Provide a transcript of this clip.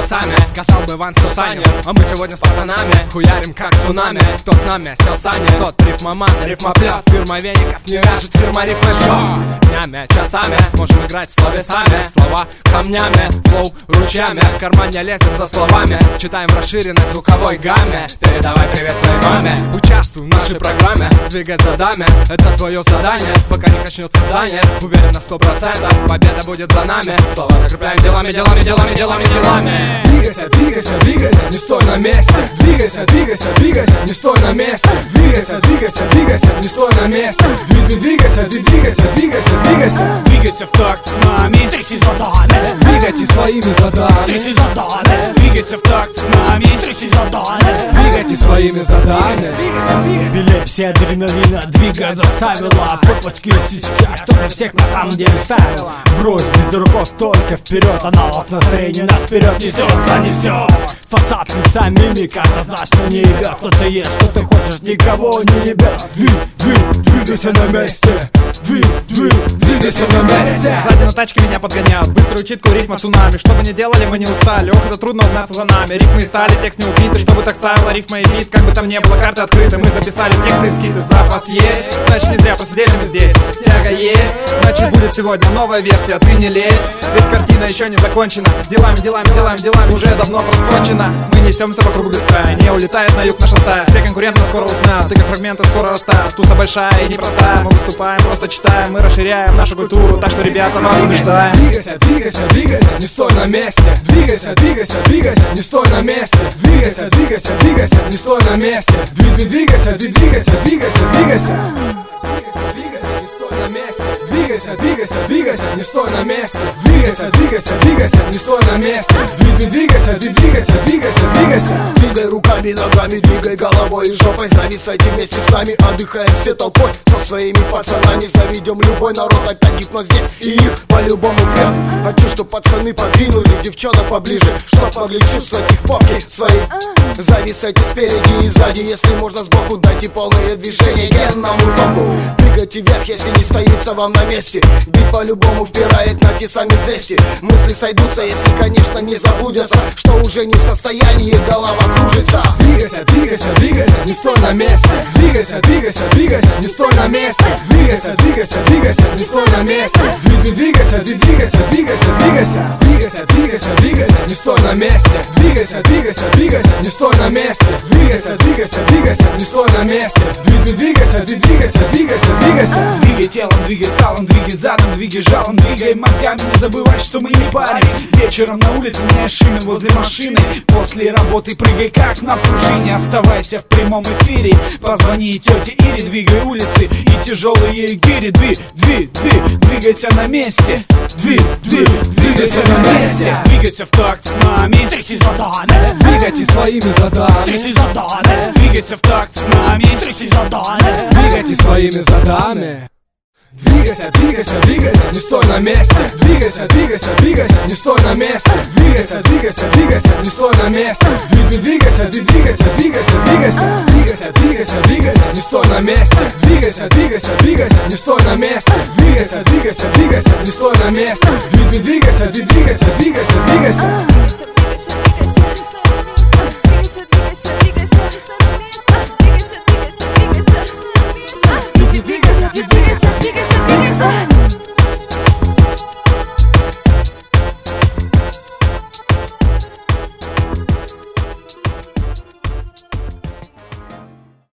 часами. Сказал бы Ван Сусанин, а мы сегодня с пацанами хуярим как цунами. Кто с нами сел сани, тот рифмоман, рифмоплет. Фирма веников не вяжет, фирма рифмы шоу. Днями, часами можем играть словесами. Слова камнями, флоу ручьями. В кармане лезет за словами. Читаем в расширенной звуковой гамме. Передавай привет своей маме. Участвуй в нашей программе, двигай задами. Это твое задание, пока не качнется здание. Уверен на 100%, победа будет за нами. Слова закрепляем делами, делами, делами, делами, делами. Двигайся, двигайся, двигайся, не стой на месте. Двигайся, двигайся, двигайся, не стой на месте. Двигайся, двигайся, двигайся, не стой на месте. Двигайся, двигайся, двигайся, двигайся. Двигайся в такт с нами, тряси задами. Двигайте своими задами. Тряси задами. Двигайся в такт с нами, тряси задами. Двигайте своими задами. Эпилепсия, адреналина, двигай заставила. Попочки и сичка, чтобы всех на самом деле ставила. Брось без дураков только вперед. Аналог настроения нас вперед несет, занесет. Фасад, лица, мимика, однозначно не ебет. Кто ты есть, что ты хочешь, никого не ебет. Двигайся на месте. Двигайся на месте. Сзади на тачке меня подгоняют, быструю читку, рифма цунами. Что бы ни делали, мы не устали, ох, это трудно угнаться за нами. Рифмы и стали, текст не убитый, чтобы так ставила рифма и бит. Как бы там не было, карты открыты, мы записали тексты и скиты. Запас есть, значит не зря посидели мы здесь. Тяга есть, значит будет сегодня новая версия, ты не лезь. Ведь картина еще не закончена. Делами, делами, делами, делами уже давно прострочена. Мы несемся по кругу без края, не улетает на юг наша стая. Все конкуренты скоро узнают, ты как фрагменты скоро растают. Туса большая и непростая, мы выступаем, просто читаем. Мы расширяем нашу культуру, так что, ребята, вас убеждаем. Двигайся, двигайся, двигайся, не стой на месте. Двигайся, двигайся, двигайся, не стой на месте. Двигайся, двигайся, двигайся, не стой на месте. Двигайся, двигайся, двигайся, двигайся. Двигайся, не стой на месте. Двигайся, двигайся, двигайся, не стой на месте. Двигайся, двигайся, двигайся, не стой на месте. Двигайся, двигайся, двигайся, двигайся. Двигай руками, ногами, двигай головой и жопой. Зависайте вместе с нами, отдыхаем все толпой. Со своими пацанами заведем любой народ. Это гипноз здесь и их по-любому прям. Хочу, чтоб пацаны подвинули девчонок поближе, чтоб могли чувствовать их попки свои. Зависайте спереди и сзади, если можно сбоку. Дайте полное движение генному току. Прыгайте вверх, если не стоится вам на месте. Бит по-любому впирает на те сами жести. Мысли сойдутся, если, конечно, не заблудятся, что уже не в состоянии, голова кружится. Двигайся, двигайся, двигайся, не стой на месте. Двигайся, двигайся, двигайся, не стой на месте. Двигайся, двигайся, двигайся, не стой на месте. Двигайся, двигайся, двигайся, двигайся. Двигайся, двигайся, двигайся, не стой на месте. Двигайся, двигайся, двигайся, не стой на месте. Двигайся, двигайся, двигайся, не стой на месте. Двигайся, двигайся, двигайся, двигайся. Двигай телом, двигай салом, двигай задом, двигай жалом, двигай мозгами. Не забывай, что мы не парень. Вечером на улице меняй шины возле машины. После работы прыгай как на пружине. Оставайся в прямом эфире. Позвони тете Ире, двигай улицы и тяжелые гири. Двигайся на месте. Двигайся на месте. Двигайся в такт с нами, тряси задами. Двигайте своими задами. Тряси задами. Двигайся в такт с нами, тряси задами. Двигайте своими задами. Двигайся, двигайся, двигайся, не стой на месте. Двигайся, двигайся, двигайся, не стой на месте. Двигайся, двигайся, двигайся, не стой на месте. Двигайся, двигайся, двигайся, двигайся. Двигайся, двигайся, двигайся, не стой на месте. Двигайся, двигайся, двигайся, не стой на месте. Двигайся, двигайся, двигайся, не стой на месте. Двигайся, двигайся, двигайся, двигайся.